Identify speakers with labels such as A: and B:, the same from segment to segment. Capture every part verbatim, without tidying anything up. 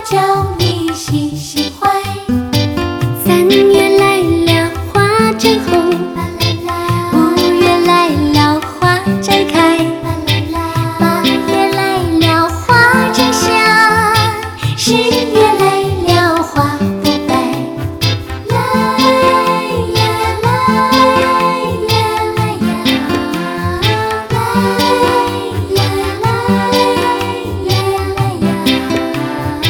A: 叫你喜心怀。三月来了，花正红，五月来了，花正开，八月来了，花正香，十月来了，花不白。来呀来呀来呀，来呀来呀来呀。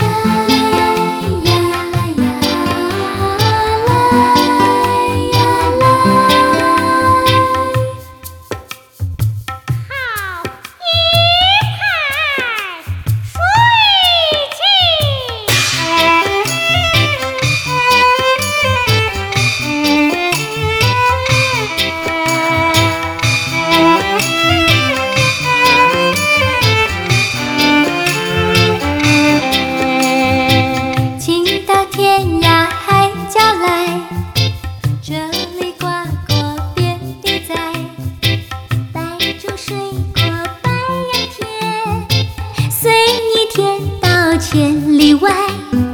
A: 请到天涯海角来，这里瓜果遍地栽，白种水果百样甜，随你甜到千里外。